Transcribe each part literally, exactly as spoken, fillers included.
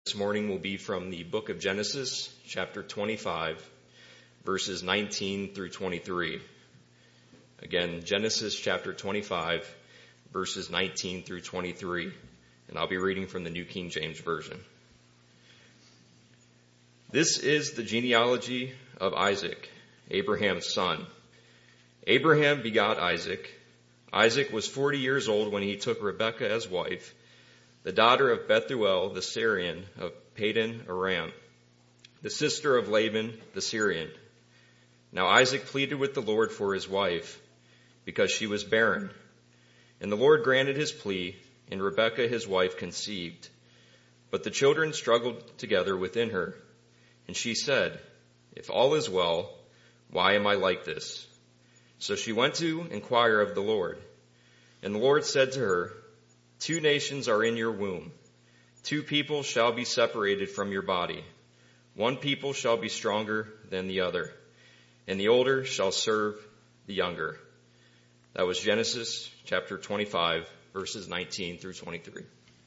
This morning will be from the book of Genesis, chapter twenty-five, verses nineteen through twenty-three. Again, Genesis chapter twenty-five, verses nineteen through twenty-three. And I'll be reading from the New King James Version. This is the genealogy of Isaac, Abraham's son. Abraham begot Isaac. Isaac was forty years old when he took Rebekah as wife, the daughter of Bethuel the Syrian of Padan Aram, the sister of Laban the Syrian. Now Isaac pleaded with the Lord for his wife, because she was barren. And the Lord granted his plea, and Rebekah his wife conceived. But the children struggled together within her. And she said, "If all is well, why am I like this?" So she went to inquire of the Lord. And the Lord said to her, "Two nations are in your womb. Two people shall be separated from your body. One people shall be stronger than the other, and the older shall serve the younger." That was Genesis chapter twenty-five, verses nineteen through twenty-three.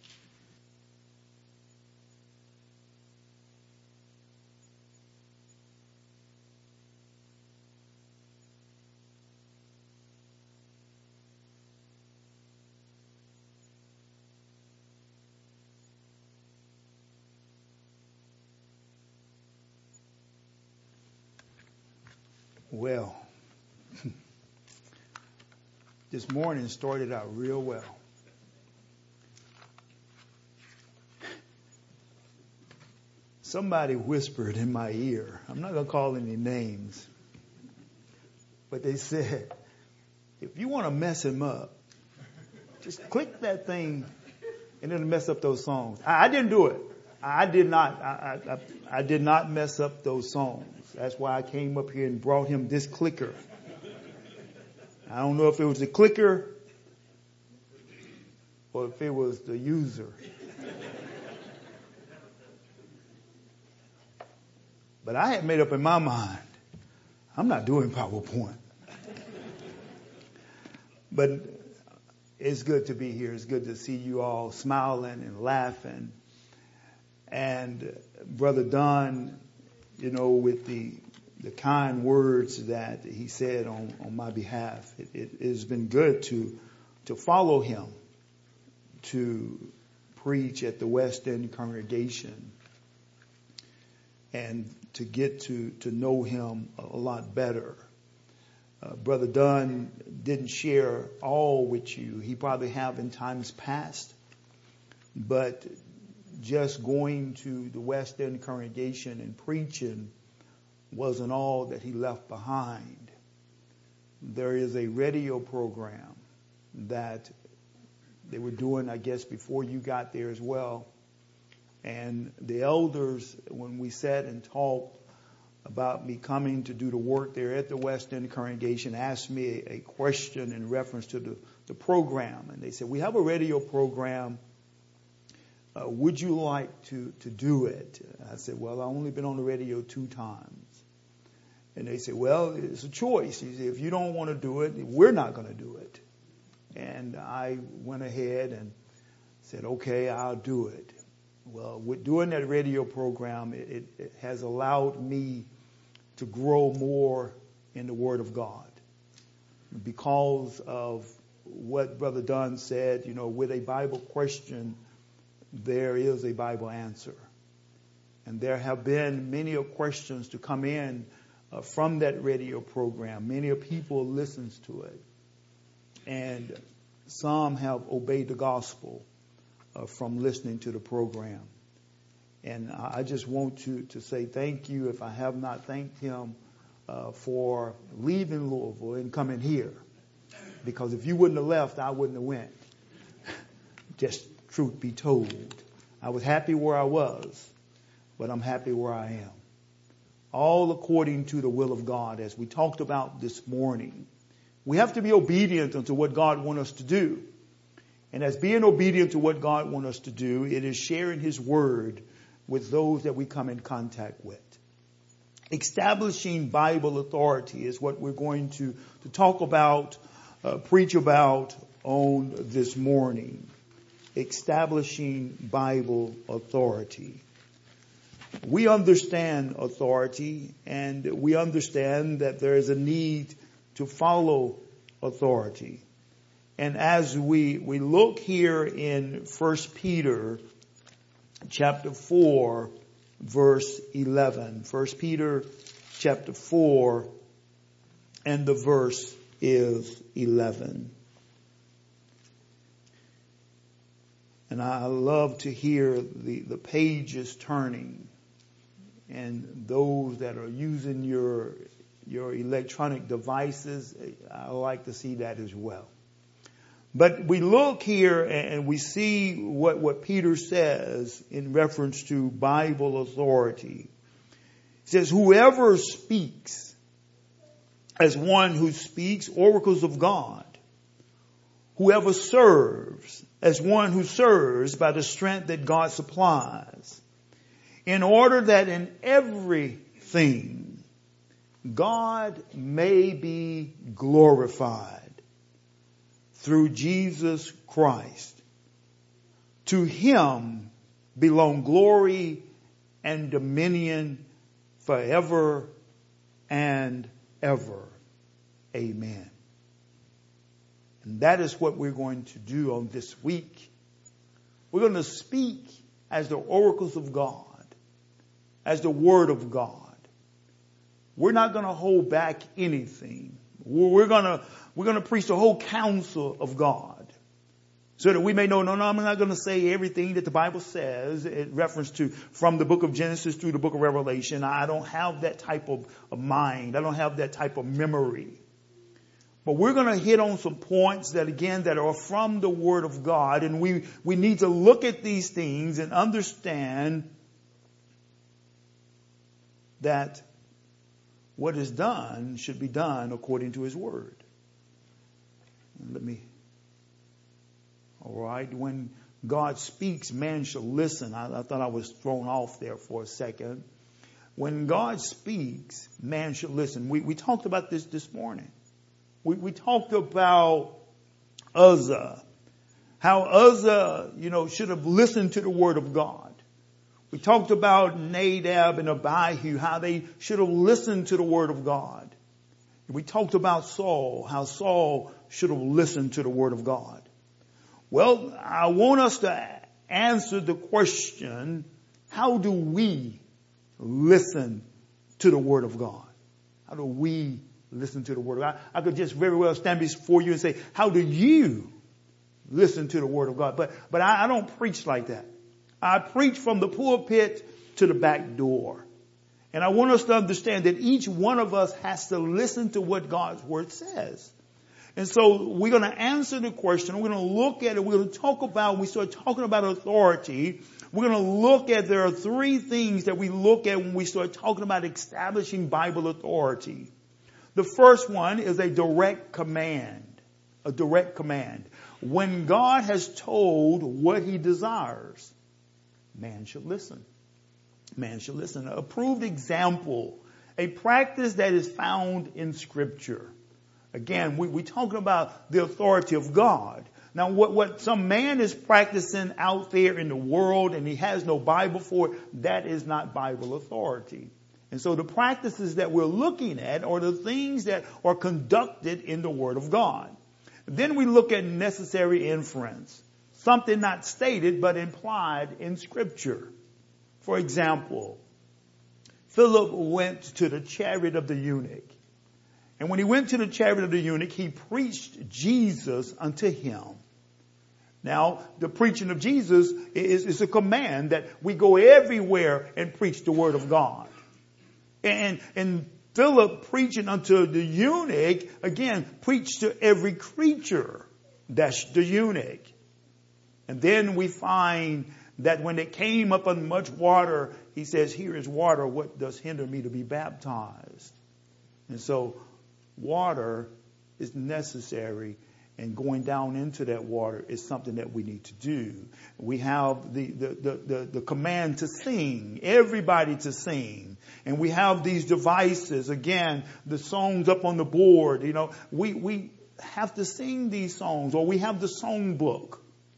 Well, this morning started out real well. Somebody whispered in my ear, I'm not going to call any names, but they said, if you want to mess him up, just click that thing and it'll mess up those songs. I, I didn't do it. I did not. I, I, I did not mess up those songs. That's why I came up here and brought him this clicker. I don't know if it was the clicker or if it was the user. But I had made up in my mind, I'm not doing PowerPoint. But it's good to be here. It's good to see you all smiling and laughing. And Brother Don, you know, with the the kind words that he said on, on my behalf, it, it has been good to to follow him, to preach at the West End congregation, and to get to, to know him a lot better. Uh, Brother Dunn didn't share all with you. He probably have in times past, but just going to the West End congregation and preaching wasn't all that he left behind. There is a radio program that they were doing, I guess, before you got there as well. And the elders, when we sat and talked about me coming to do the work there at the West End congregation, asked me a, a question in reference to the, the program. And they said, we have a radio program. Uh, would you like to, to do it? I said, well, I've only been on the radio two times. And they said, well, it's a choice. He said, if you don't want to do it, we're not going to do it. And I went ahead and said, okay, I'll do it. Well, with doing that radio program, it, it, it has allowed me to grow more in the Word of God. Because of what Brother Dunn said, you know, with a Bible question, there is a Bible answer. And there have been many questions to come in uh, from that radio program. Many people listens to it. And some have obeyed the gospel uh, from listening to the program. And I just want to, to say thank you if I have not thanked him uh, for leaving Louisville and coming here. Because if you wouldn't have left, I wouldn't have went. Just truth be told. I was happy where I was, but I'm happy where I am. All according to the will of God, as we talked about this morning. We have to be obedient unto what God wants us to do. And as being obedient to what God wants us to do, it is sharing His Word with those that we come in contact with. Establishing Bible authority is what we're going to, to talk about, uh, preach about on this morning. establishing Bible authority. We understand authority, and we understand that there is a need to follow authority. And as we, we look here in First Peter chapter four, verse eleven. First Peter chapter four, and the verse is eleven. And I love to hear the, the pages turning. And those that are using your, your electronic devices, I like to see that as well. But we look here and we see what, what Peter says in reference to Bible authority. He says, whoever speaks as one who speaks oracles of God, whoever serves as one who serves by the strength that God supplies, in order that in everything God may be glorified through Jesus Christ. To him belong glory and dominion forever and ever. Amen. And that is what we're going to do on this week. We're going to speak as the oracles of God, as the Word of God. We're not going to hold back anything. We're going to, we're going to preach the whole counsel of God, so that we may know, no, no, I'm not going to say everything that the Bible says in reference to from the book of Genesis through the book of Revelation. I don't have that type of, of mind. I don't have that type of memory. But we're going to hit on some points that, again, that are from the Word of God. And we, we need to look at these things and understand that what is done should be done according to His Word. Let me... All right. When God speaks, man shall listen. I, I thought I was thrown off there for a second. When God speaks, man shall listen. We, we talked about this this morning. We, we talked about Uzzah. How Uzzah, you know, should have listened to the word of God. We talked about Nadab and Abihu, how they should have listened to the word of God. We talked about Saul, how Saul should have listened to the word of God. Well, I want us to answer the question, how do we listen to the Word of God? How do we listen to the Word of God? I could just very well stand before you and say, how do you listen to the Word of God? But, but I, I don't preach like that. I preach from the pulpit to the back door. And I want us to understand that each one of us has to listen to what God's Word says. And so we're going to answer the question. We're going to look at it. We're going to talk about, we start talking about authority. We're going to look at, there are three things that we look at when we start talking about establishing Bible authority. The first one is a direct command. A direct command. When God has told what He desires, man should listen. Man should listen. An approved example. A practice that is found in Scripture. Again, we, we're talking about the authority of God. Now, what, what some man is practicing out there in the world and he has no Bible for it, that is not Bible authority. And so the practices that we're looking at are the things that are conducted in the Word of God. Then we look at necessary inference. Something not stated but implied in Scripture. For example, Philip went to the chariot of the eunuch. And when he went to the chariot of the eunuch, he preached Jesus unto him. Now, the preaching of Jesus is, is a command that we go everywhere and preach the word of God. And, and Philip preaching unto the eunuch, again, preached to every creature. That's the eunuch. And then we find that when it came up on much water, he says, here is water. What does hinder me to be baptized? And so water is necessary, and going down into that water is something that we need to do. We have the, the, the, the, the command to sing, everybody to sing. And we have these devices, again, the songs up on the board. You know, we, we have to sing these songs, or we have the song book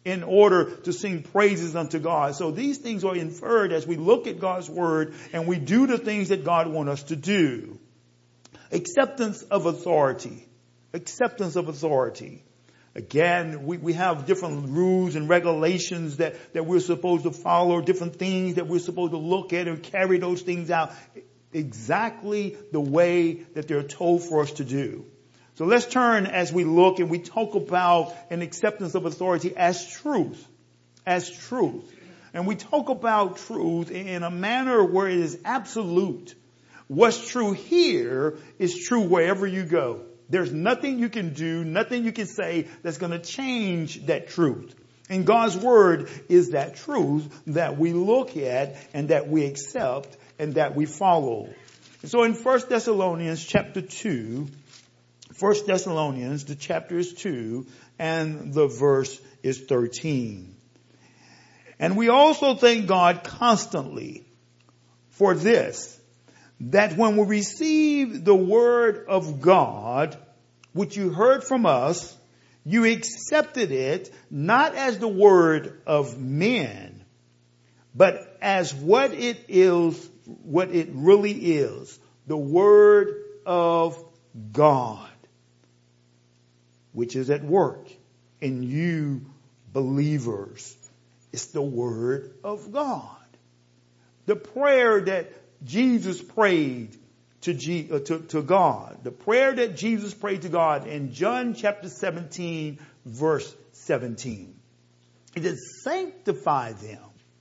in order to sing praises unto God. So these things are inferred as we look at God's word and we do the things that God wants us to do. Acceptance of authority. Acceptance of authority. Again, we, we have different rules and regulations that, that we're supposed to follow, different things that we're supposed to look at and carry those things out exactly the way that they're told for us to do. So let's turn as we look and we talk about an acceptance of authority as truth, as truth. And we talk about truth in a manner where it is absolute. What's true here is true wherever you go. There's nothing you can do, nothing you can say that's going to change that truth. And God's word is that truth that we look at and that we accept and that we follow. And so in First Thessalonians chapter two, First Thessalonians, the chapter is two, and the verse is thirteen. And we also thank God constantly for this, that when we receive the word of God, which you heard from us, you accepted it not as the word of men, but as what it is, what it really is, the word of God, which is at work in you believers. It's the word of God. The prayer that Jesus prayed to, G, uh, to, to God, the prayer that Jesus prayed to God in John chapter seventeen, verse seventeen. It is sanctify them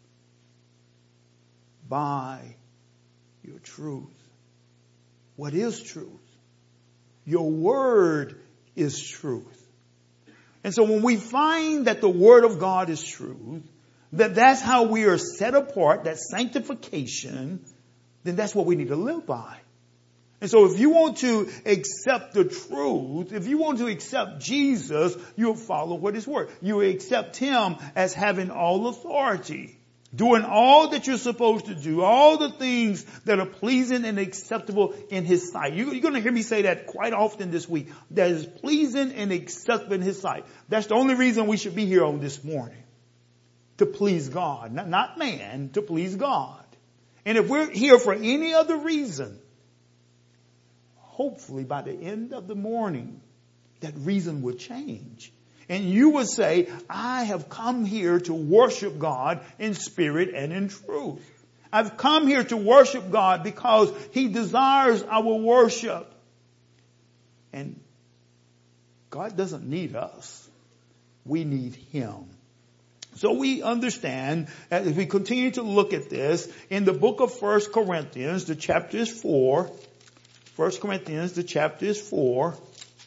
by your truth. What is truth? Your word is truth. And so when we find that the word of God is truth, that that's how we are set apart, that sanctification, then that's what we need to live by. And so if you want to accept the truth, if you want to accept Jesus, you'll follow what his word. You accept him as having all authority, doing all that you're supposed to do, all the things that are pleasing and acceptable in his sight. You're going to hear me say that quite often this week. That is pleasing and acceptable in his sight. That's the only reason we should be here on this morning. To please God, not, not man, to please God. And if we're here for any other reason, hopefully by the end of the morning, that reason will change. And you will say, I have come here to worship God in spirit and in truth. I've come here to worship God because he desires our worship. And God doesn't need us. We need him. So we understand, as we continue to look at this, in the book of First Corinthians, the chapter is four. First Corinthians, the chapter is four.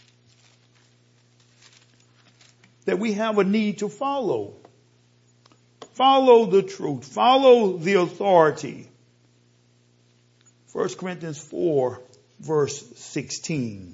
That we have a need to follow. Follow the truth. Follow the authority. First Corinthians four, verse sixteen.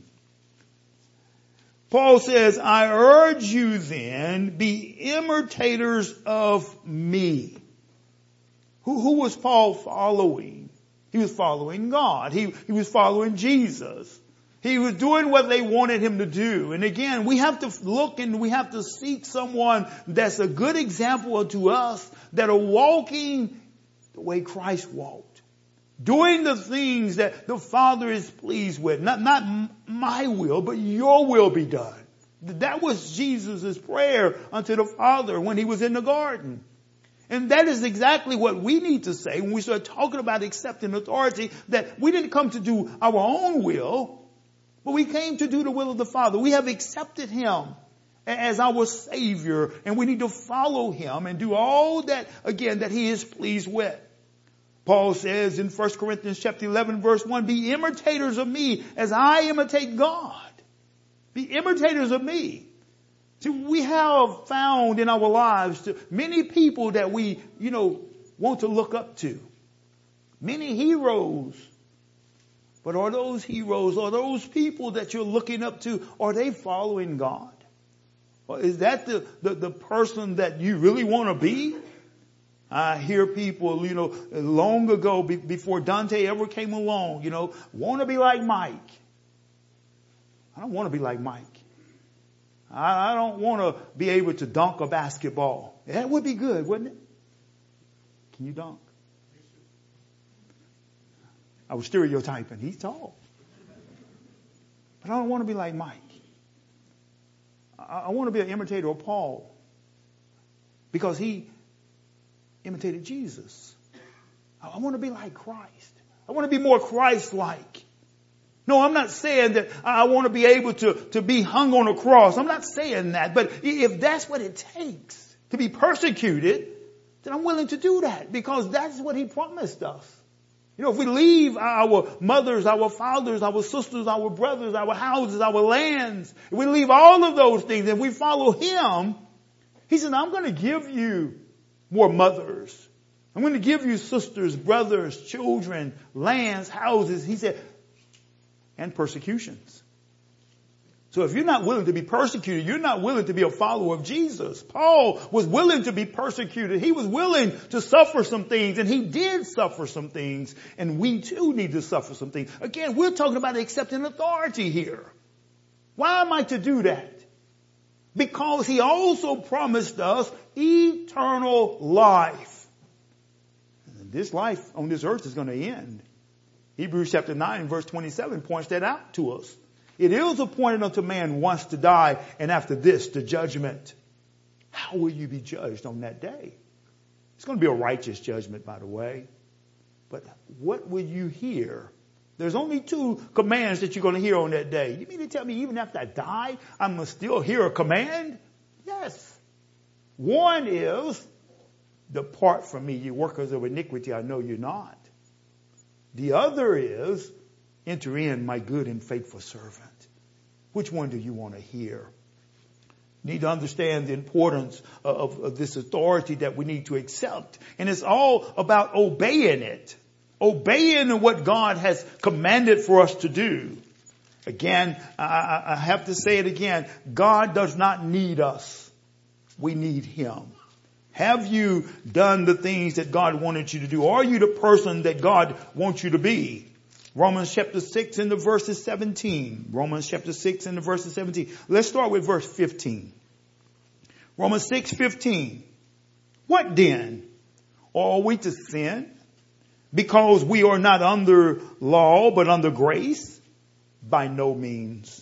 Paul says, I urge you then, be imitators of me. Who, who was Paul following? He was following God. He, he was following Jesus. He was doing what they wanted him to do. And again, we have to look and we have to seek someone that's a good example to us, that are walking the way Christ walked. Doing the things that the Father is pleased with. Not, not my will, but your will be done. That was Jesus' prayer unto the Father when he was in the garden. And that is exactly what we need to say when we start talking about accepting authority, that we didn't come to do our own will, but we came to do the will of the Father. We have accepted him as our Savior, and we need to follow him and do all that, again, that he is pleased with. Paul says in First Corinthians chapter eleven, verse one, be imitators of me as I imitate God. Be imitators of me. See, we have found in our lives to many people that we, you know, want to look up to. Many heroes. But are those heroes, are those people that you're looking up to, are they following God? Or is that the, the, the person that you really want to be? I hear people, you know, long ago, be, before Dante ever came along, you know, want to be like Mike. I don't want to be like Mike. I, I don't want to be able to dunk a basketball. That would be good, wouldn't it? Can you dunk? I was stereotyping. He's tall. But I don't want to be like Mike. I, I want to be an imitator of Paul. Because he imitated Jesus. I, I want to be like Christ. I want to be more Christ-like. No, I'm not saying that I want to be able to, to be hung on a cross. I'm not saying that. But if that's what it takes to be persecuted, then I'm willing to do that because that's what he promised us. You know, if we leave our mothers, our fathers, our sisters, our brothers, our houses, our lands, if we leave all of those things and we follow him, he said, I'm going to give you more mothers. I'm going to give you sisters, brothers, children, lands, houses. He said, and persecutions. So if you're not willing to be persecuted, you're not willing to be a follower of Jesus. Paul was willing to be persecuted. He was willing to suffer some things, and he did suffer some things. And we too need to suffer some things. Again, we're talking about accepting authority here. Why am I to do that? Because he also promised us eternal life. And this life on this earth is going to end. Hebrews chapter nine verse twenty-seven points that out to us. It is appointed unto man once to die, and after this, the judgment. How will you be judged on that day? It's going to be a righteous judgment, by the way. But what will you hear? There's only two commands that you're going to hear on that day. You mean to tell me even after I die, I'm going to still hear a command? Yes. One is, depart from me, you workers of iniquity, I know you're not. The other is, enter in, my good and faithful servant. Which one do you want to hear? You need to understand the importance of, of this authority that we need to accept. And it's all about obeying it. Obeying what God has commanded for us to do. Again, I, I have to say it again. God does not need us. We need him. Have you done the things that God wanted you to do? Are you the person that God wants you to be? Romans chapter six and the verses seventeen. Romans chapter six and the verses seventeen. Let's start with verse fifteen. Romans six fifteen. What then? Are we to sin because we are not under law but under grace? By no means.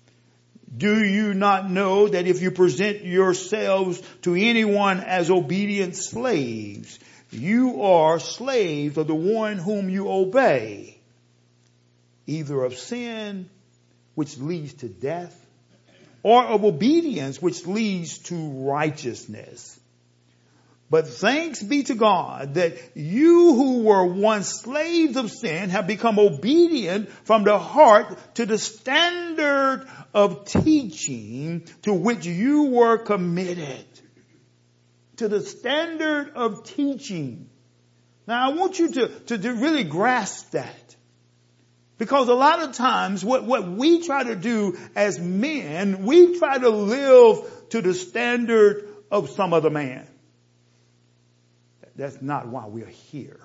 Do you not know that if you present yourselves to anyone as obedient slaves, you are slaves of the one whom you obey, either of sin, which leads to death, or of obedience, which leads to righteousness. But thanks be to God that you who were once slaves of sin have become obedient from the heart to the standard of teaching to which you were committed. To the standard of teaching. Now I want you to, to, to really grasp that. Because a lot of times what, what we try to do as men, we try to live to the standard of some other man. That's not why we're here.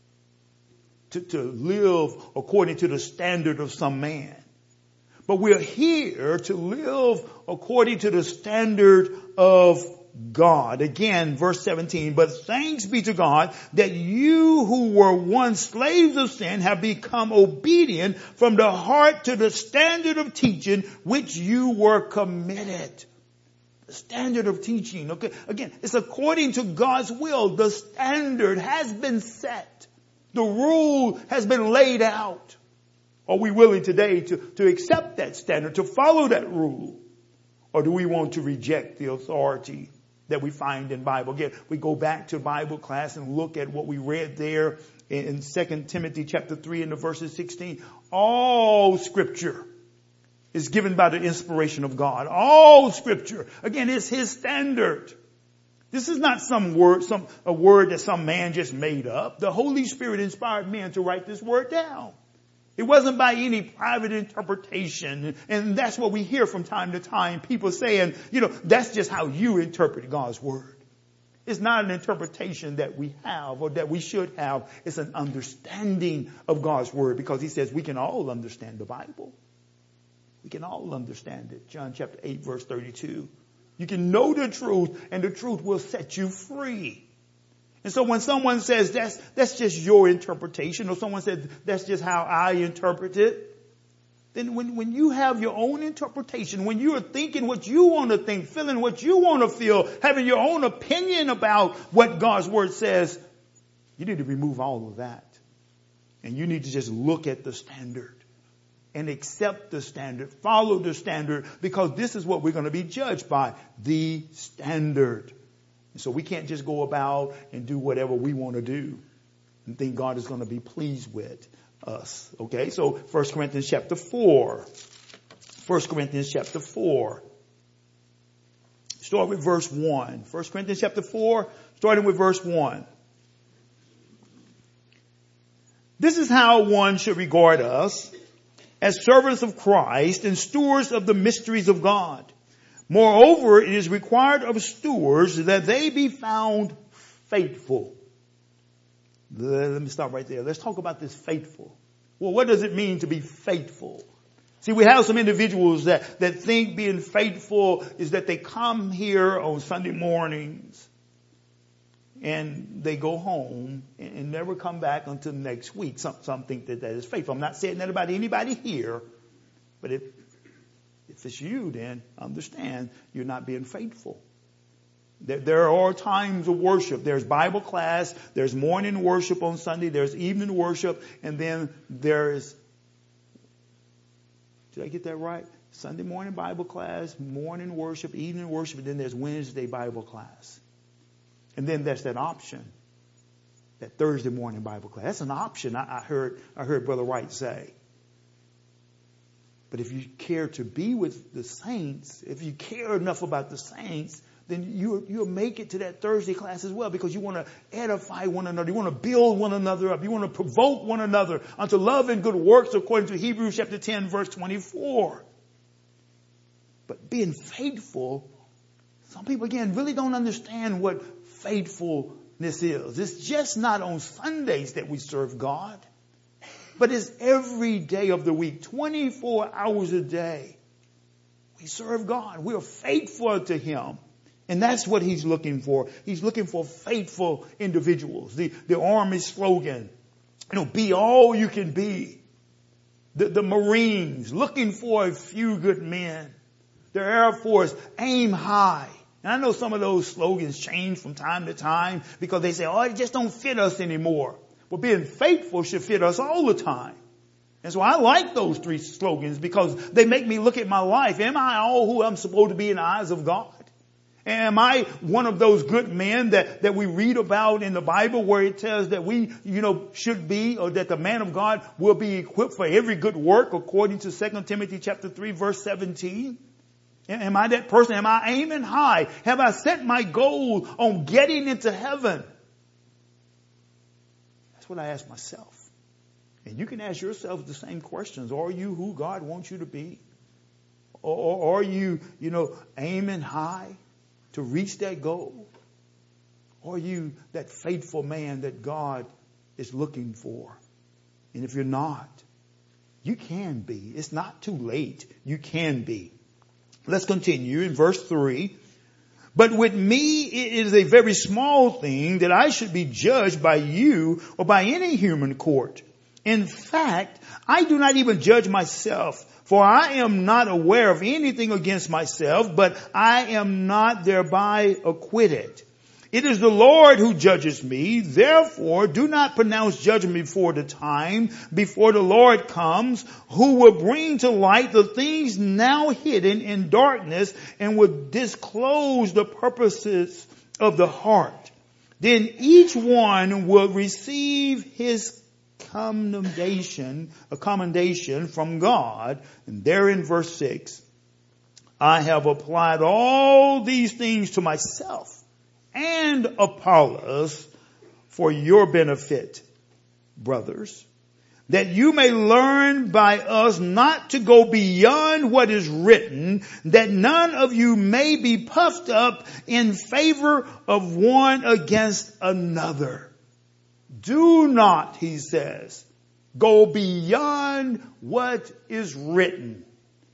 To, to live according to the standard of some man. But we're here to live according to the standard of God. Again, verse seventeen, but thanks be to God that you who were once slaves of sin have become obedient from the heart to the standard of teaching which you were committed. The standard of teaching. Okay. Again, it's according to God's will. The standard has been set. The rule has been laid out. Are we willing today to, to accept that standard, to follow that rule? Or do we want to reject the authority that we find in Bible? Again, we go back to Bible class and look at what we read there in Second Timothy chapter three and the verses sixteen. All scripture is given by the inspiration of God. All scripture. Again, it's his standard. This is not some word, some, a word that some man just made up. The Holy Spirit inspired men to write this word down. It wasn't by any private interpretation. And that's what we hear from time to time. People saying, you know, that's just how you interpret God's word. It's not an interpretation that we have or that we should have. It's an understanding of God's word because he says we can all understand the Bible. We can all understand it. John chapter eight, verse thirty-two. You can know the truth, and the truth will set you free. And so when someone says that's, that's just your interpretation, or someone says that's just how I interpret it, then when, when you have your own interpretation, when you are thinking what you want to think, feeling what you want to feel, having your own opinion about what God's word says, you need to remove all of that. And you need to just look at the standard and accept the standard, follow the standard, because this is what we're going to be judged by, the standard. And so we can't just go about and do whatever we want to do and think God is going to be pleased with us. Okay, so First Corinthians chapter four. First Corinthians chapter four. Start with verse one. First Corinthians chapter four, starting with verse one. This is how one should regard us, as servants of Christ and stewards of the mysteries of God. Moreover, it is required of stewards that they be found faithful. Let me stop right there. Let's talk about this faithful. Well, what does it mean to be faithful? See, we have some individuals that, that think being faithful is that they come here on Sunday mornings and they go home and never come back until next week. Some, some think that that is faithful. I'm not saying that about anybody here, but if, if it's you, then understand you're not being faithful. There, there are times of worship. There's Bible class, there's morning worship on Sunday, there's evening worship, and then there's, did I get that right? Sunday morning Bible class, morning worship, evening worship, and then there's Wednesday Bible class. And then there's that option, that Thursday morning Bible class. That's an option. I, I heard, I heard Brother Wright say. But if you care to be with the saints, if you care enough about the saints, then you, you'll make it to that Thursday class as well, because you want to edify one another. You want to build one another up. You want to provoke one another unto love and good works, according to Hebrews chapter ten, verse twenty-four. But being faithful, some people, again, really don't understand what faithfulness is. It's just not on Sundays that we serve God, but it's every day of the week, twenty-four hours a day. We serve God. We are faithful to Him. And that's what He's looking for. He's looking for faithful individuals. The, the Army slogan, you know, be all you can be. The, the Marines, looking for a few good men. The Air Force, aim high. And I know some of those slogans change from time to time because they say, oh, it just don't fit us anymore. Well, being faithful should fit us all the time. And so I like those three slogans because they make me look at my life. Am I all who I'm supposed to be in the eyes of God? Am I one of those good men that, that we read about in the Bible where it tells that we, you know, should be, or that the man of God will be equipped for every good work according to Second Timothy chapter three, verse seventeen? Am I that person? Am I aiming high? Have I set my goal on getting into heaven? That's what I ask myself. And you can ask yourself the same questions. Are you who God wants you to be? Or, or are you, you know, aiming high to reach that goal? Or are you that faithful man that God is looking for? And if you're not, you can be. It's not too late. You can be. Let's continue in verse three. But with me, it is a very small thing that I should be judged by you or by any human court. In fact, I do not even judge myself, for I am not aware of anything against myself, but I am not thereby acquitted. It is the Lord who judges me. Therefore, do not pronounce judgment before the time, before the Lord comes, who will bring to light the things now hidden in darkness and will disclose the purposes of the heart. Then each one will receive his commendation, a commendation from God. And there in verse six, I have applied all these things to myself and Apollos for your benefit, brothers, that you may learn by us not to go beyond what is written, that none of you may be puffed up in favor of one against another. Do not, he says, go beyond what is written.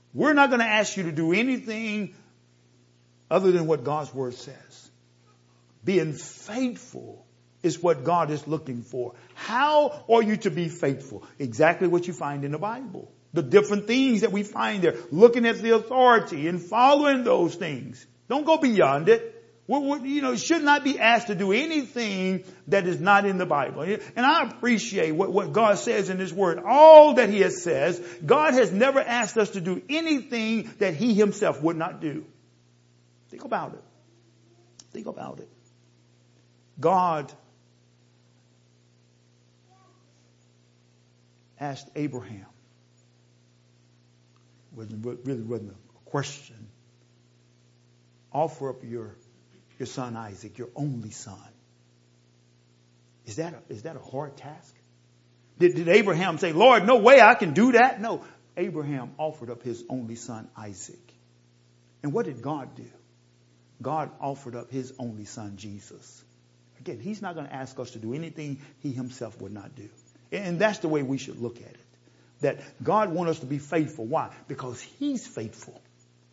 We're not going to ask you to do anything other than what God's word says. Being faithful is what God is looking for. How are you to be faithful? Exactly what you find in the Bible. The different things that we find there. Looking at the authority and following those things. Don't go beyond it. We're, we're, you know, should not be asked to do anything that is not in the Bible. And I appreciate what, what God says in His Word. All that He has says, God has never asked us to do anything that He Himself would not do. Think about it. Think about it. God asked Abraham. Wasn't, really wasn't a question. Offer up your, your son Isaac, your only son. Is that a, is that a hard task? Did, did Abraham say, Lord, no way I can do that? No. Abraham offered up his only son Isaac. And what did God do? God offered up His only son Jesus. Again, He's not going to ask us to do anything He Himself would not do. And that's the way we should look at it. That God wants us to be faithful. Why? Because He's faithful.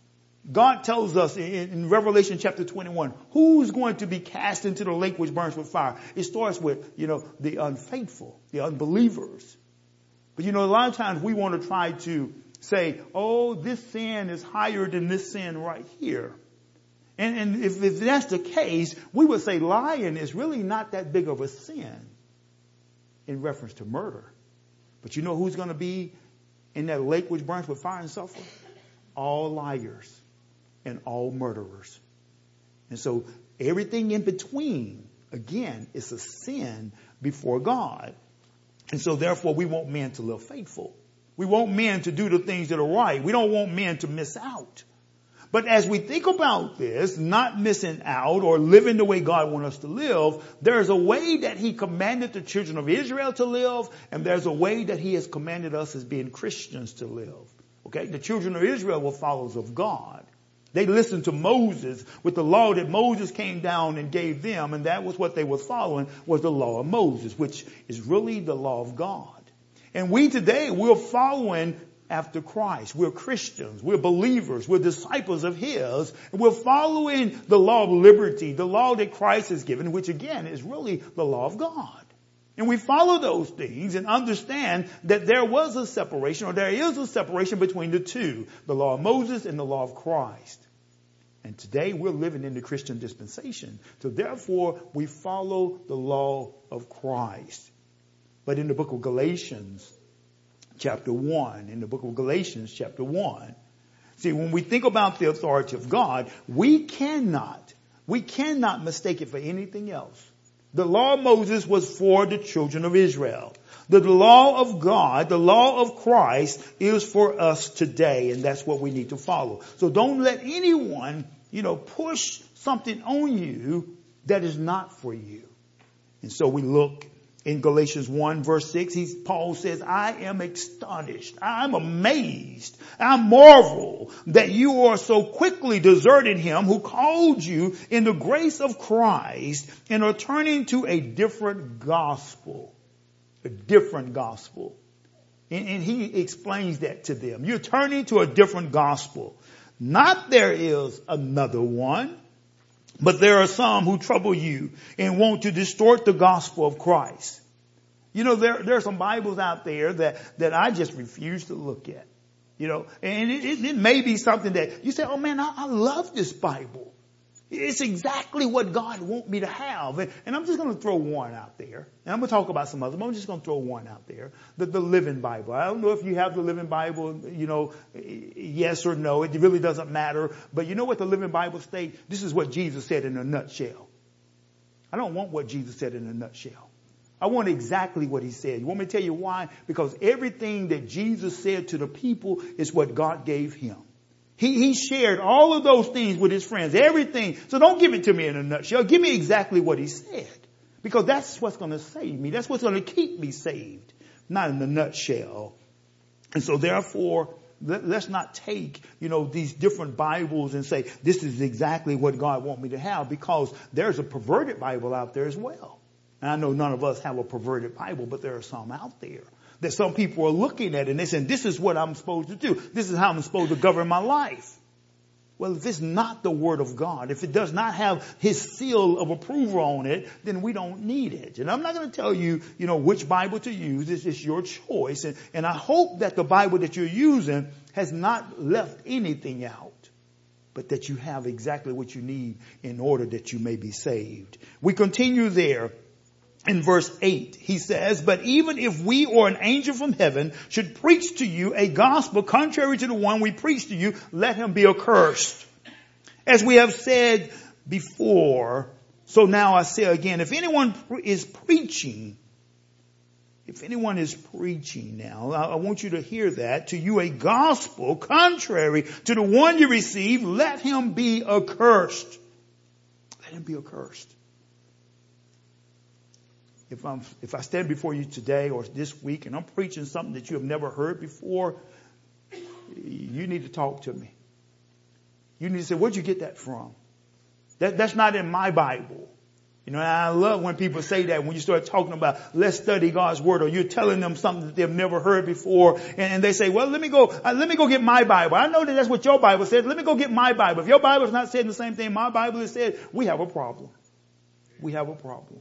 God tells us in, in Revelation chapter twenty-one, who's going to be cast into the lake which burns with fire? It starts with, you know, the unfaithful, the unbelievers. But you know, a lot of times we want to try to say, oh, this sin is higher than this sin right here. And, and if, if that's the case, we would say lying is really not that big of a sin in reference to murder. But you know who's going to be in that lake which burns with fire and sulfur? All liars and all murderers. And so everything in between, again, is a sin before God. And so therefore we want men to live faithful. We want men to do the things that are right. We don't want men to miss out. But as we think about this, not missing out or living the way God wants us to live, there's a way that He commanded the children of Israel to live, and there's a way that He has commanded us as being Christians to live. Okay? The children of Israel were followers of God. They listened to Moses with the law that Moses came down and gave them, and that was what they were following, was the law of Moses, which is really the law of God. And we today, we're following after Christ. We're Christians. We're believers. We're disciples of His. And we're following the law of liberty, the law that Christ has given, which again is really the law of God. And we follow those things and understand that there was a separation, or there is a separation between the two, the law of Moses and the law of Christ. And today we're living in the Christian dispensation. So therefore we follow the law of Christ. But in the book of Galatians, chapter one, in the book of Galatians, chapter one. See, when we think about the authority of God, we cannot, we cannot mistake it for anything else. The law of Moses was for the children of Israel. The law of God, the law of Christ is for us today, and that's what we need to follow. So don't let anyone, you know, push something on you that is not for you. And so we look in Galatians one verse six, he's, Paul says, I am astonished. I'm amazed. I marvel that you are so quickly deserting Him who called you in the grace of Christ and are turning to a different gospel. A different gospel. And, and he explains that to them. You're turning to a different gospel. Not there is another one, but there are some who trouble you and want to distort the gospel of Christ. You know, there, there are some Bibles out there that, that I just refuse to look at. You know, and it, it, it may be something that you say, oh man, I, I love this Bible. It's exactly what God wants me to have. And, and I'm just going to throw one out there. And I'm going to talk about some others, but I'm just going to throw one out there. The, the Living Bible. I don't know if you have the Living Bible, you know, yes or no. It really doesn't matter. But you know what the Living Bible states? This is what Jesus said in a nutshell. I don't want what Jesus said in a nutshell. I want exactly what He said. You want me to tell you why? Because everything that Jesus said to the people is what God gave Him. He, he shared all of those things with His friends, everything. So don't give it to me in a nutshell. Give me exactly what He said. Because that's what's going to save me. That's what's going to keep me saved. Not in a nutshell. And so therefore, let, let's not take, you know, these different Bibles and say, this is exactly what God wants me to have. Because there's a perverted Bible out there as well. And I know none of us have a perverted Bible, but there are some out there. that some people are looking at and they're saying, this is what I'm supposed to do. This is how I'm supposed to govern my life. Well, if it's not the Word of God, if it does not have His seal of approval on it, then we don't need it. And I'm not going to tell you, you know, which Bible to use. This is your choice. And, and I hope that the Bible that you're using has not left anything out, but that you have exactly what you need in order that you may be saved. We continue there. In verse eight, he says, but even if we or an angel from heaven should preach to you a gospel contrary to the one we preach to you, let him be accursed. As we have said before, so now I say again, if anyone is preaching, if anyone is preaching now, I want you to hear that, to you a gospel contrary to the one you received, let him be accursed. Let him be accursed. If I'm, if I stand before you today or this week and I'm preaching something that you have never heard before, you need to talk to me. You need to say, where'd you get that from? That, that's not in my Bible. You know, and I love when people say that when you start talking about, let's study God's Word, or you're telling them something that they've never heard before. And, and they say, well, let me go, uh, let me go get my Bible. I know that that's what your Bible says. Let me go get my Bible. If your Bible is not saying the same thing my Bible has said, we have a problem. We have a problem.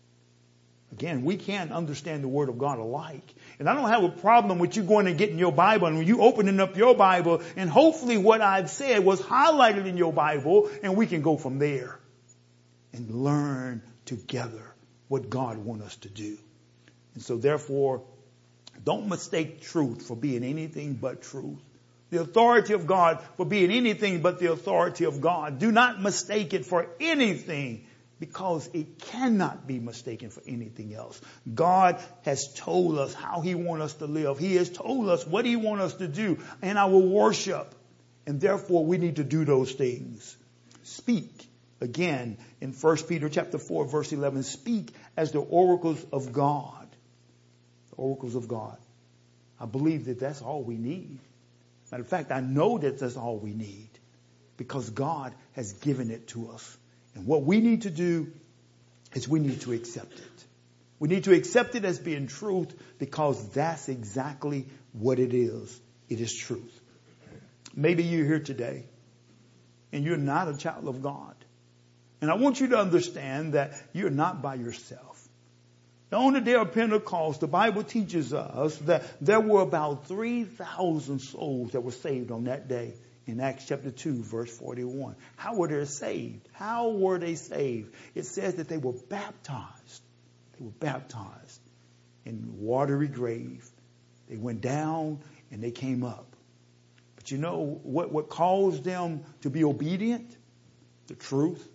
Again, we can't understand the Word of God alike. And I don't have a problem with you going and getting your Bible and you opening up your Bible and hopefully what I've said was highlighted in your Bible and we can go from there and learn together what God wants us to do. And so therefore, don't mistake truth for being anything but truth. The authority of God for being anything but the authority of God. Do not mistake it for anything, because it cannot be mistaken for anything else. God has told us how He wants us to live. He has told us what He wants us to do in our worship. And therefore we need to do those things. Speak. Again, in First Peter chapter four, verse eleven, speak as the oracles of God. The oracles of God. I believe that that's all we need. Matter of fact, I know that that's all we need because God has given it to us. And what we need to do is we need to accept it. We need to accept it as being truth because that's exactly what it is. It is truth. Maybe you're here today and you're not a child of God. And I want you to understand that you're not by yourself. On the day of Pentecost, the Bible teaches us that there were about three thousand souls that were saved on that day. In Acts chapter two, verse forty-one. How were they saved? How were they saved? It says that they were baptized. They were baptized in watery grave. They went down and they came up. But you know what, what caused them to be obedient? The truth.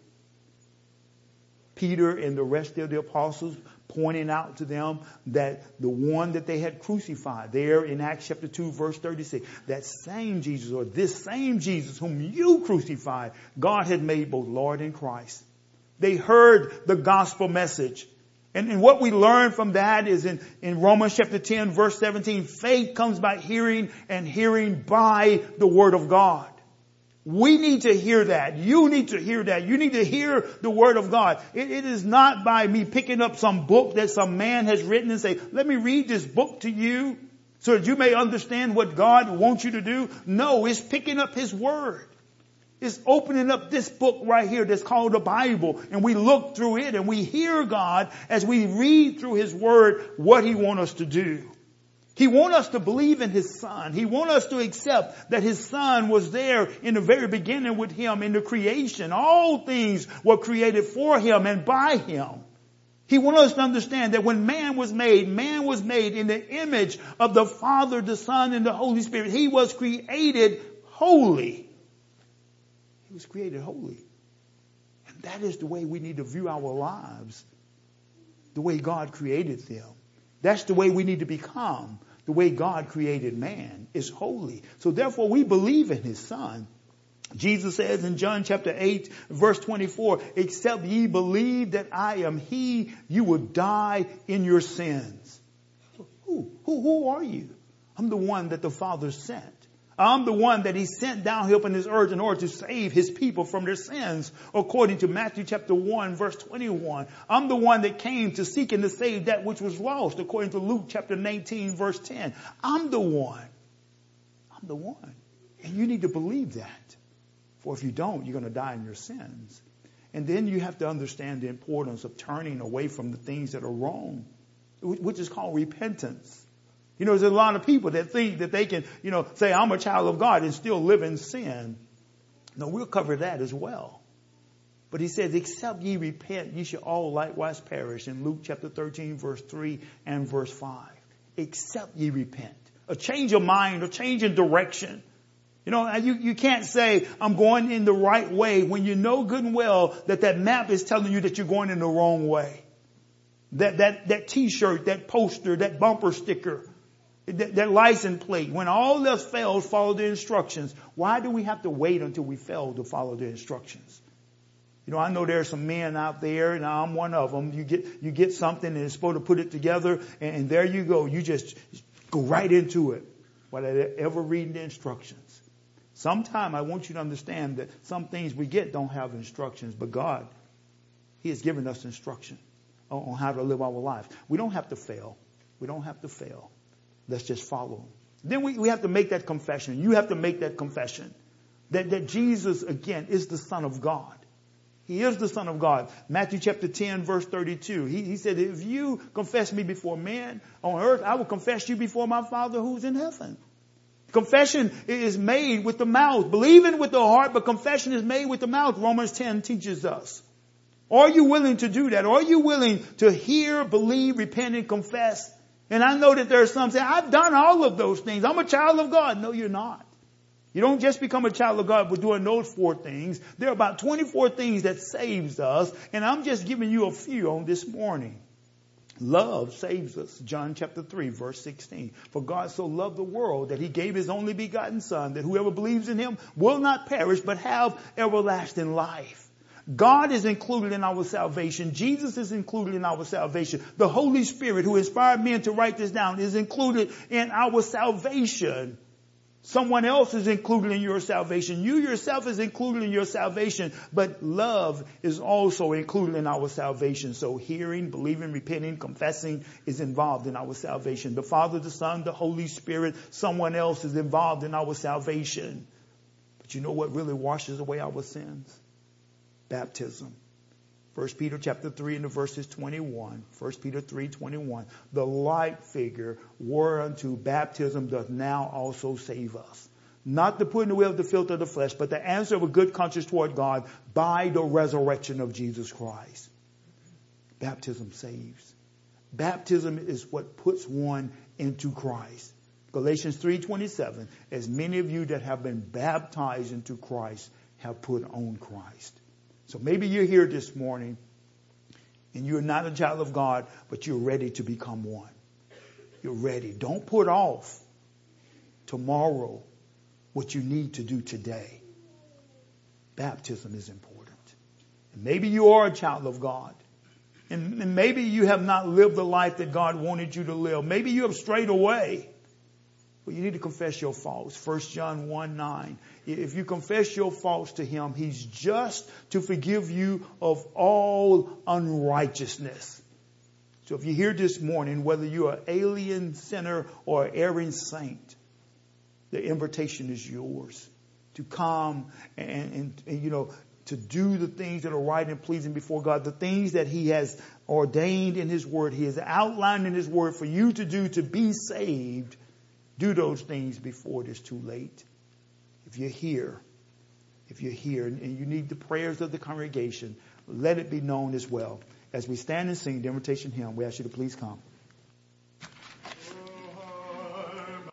Peter and the rest of the apostles pointing out to them that the one that they had crucified there in Acts chapter two, verse thirty-six, that same Jesus, or this same Jesus whom you crucified, God had made both Lord and Christ. They heard the gospel message. And, and what we learn from that is in, in Romans chapter ten, verse seventeen, faith comes by hearing and hearing by the word of God. We need to hear that. You need to hear that. You need to hear the word of God. It, it is not by me picking up some book that some man has written and say, let me read this book to you so that you may understand what God wants you to do. No, it's picking up His word. It's opening up this book right here that's called the Bible. And we look through it and we hear God as we read through His word what He wants us to do. He wants us to believe in His Son. He wants us to accept that His Son was there in the very beginning with Him in the creation. All things were created for Him and by Him. He wants us to understand that when man was made, man was made in the image of the Father, the Son, and the Holy Spirit. He was created holy. He was created holy. And that is the way we need to view our lives. The way God created them. That's the way we need to become. The way God created man is holy. So therefore we believe in His Son. Jesus says in John chapter eight, verse twenty-four, except ye believe that I am He, you will die in your sins. Who, who, who are you? I'm the one that the Father sent. I'm the one that he sent down here upon this earth in order to save his people from their sins, according to Matthew chapter one, verse twenty-one. I'm the one that came to seek and to save that which was lost, according to Luke chapter nineteen, verse ten. I'm the one. I'm the one. And you need to believe that. For if you don't, you're going to die in your sins. And then you have to understand the importance of turning away from the things that are wrong, which is called repentance. You know, there's a lot of people that think that they can, you know, say, I'm a child of God and still live in sin. No, we'll cover that as well. But he says, except ye repent, ye shall all likewise perish, in Luke chapter thirteen, verse three and verse five. Except ye repent. A change of mind, a change in direction. You know, you, you can't say, I'm going in the right way, when you know good and well that that map is telling you that you're going in the wrong way. That, that, that t-shirt, that poster, that bumper sticker, that, that license plate, when all else fails, follow the instructions. Why do we have to wait until we fail to follow the instructions? You know, I know there are some men out there, and I'm one of them. You get, you get something and it's supposed to put it together, and, and there you go. You just go right into it without ever reading the instructions. Sometime I want you to understand that some things we get don't have instructions, but God, he has given us instruction on, on how to live our life. We don't have to fail. We don't have to fail. Let's just follow. Then we, we have to make that confession. You have to make that confession that, that Jesus, again, is the Son of God. He is the Son of God. Matthew chapter ten, verse thirty-two. He, he said, if you confess me before men on earth, I will confess you before my Father who's in heaven. Confession is made with the mouth. Believing with the heart, but confession is made with the mouth. Romans ten teaches us. Are you willing to do that? Are you willing to hear, believe, repent, and confess? And I know that there are some saying, I've done all of those things. I'm a child of God. No, you're not. You don't just become a child of God by doing those four things. There are about twenty-four things that saves us, and I'm just giving you a few on this morning. Love saves us. John chapter three, verse sixteen. For God so loved the world that he gave his only begotten Son, that whoever believes in him will not perish, but have everlasting life. God is included in our salvation. Jesus is included in our salvation. The Holy Spirit, who inspired men to write this down, is included in our salvation. Someone else is included in your salvation. You yourself is included in your salvation, but love is also included in our salvation. So hearing, believing, repenting, confessing is involved in our salvation. The Father, the Son, the Holy Spirit, someone else is involved in our salvation. But you know what really washes away our sins? Baptism. First Peter chapter three and the verses twenty-one. First Peter three twenty-one. The like figure whereunto baptism doth now also save us. Not the putting away of the filth of the flesh, but the answer of a good conscience toward God by the resurrection of Jesus Christ. Baptism saves. Baptism is what puts one into Christ. Galatians three twenty-seven. As many of you that have been baptized into Christ have put on Christ. So maybe you're here this morning and you're not a child of God, but you're ready to become one. You're ready. Don't put off tomorrow what you need to do today. Baptism is important. And maybe you are a child of God. And, and maybe you have not lived the life that God wanted you to live. Maybe you have strayed away. But you need to confess your faults. First John one nine. If you confess your faults to him, he's just to forgive you of all unrighteousness. So if you're here this morning, whether you're an alien sinner or an erring saint, the invitation is yours to come and, and, and, you know, to do the things that are right and pleasing before God, the things that he has ordained in his word. He has outlined in his word for you to do to be saved. Do those things before it is too late. If you're here, if you're here and you need the prayers of the congregation, let it be known as well. As we stand and sing the invitation hymn, we ask you to please come.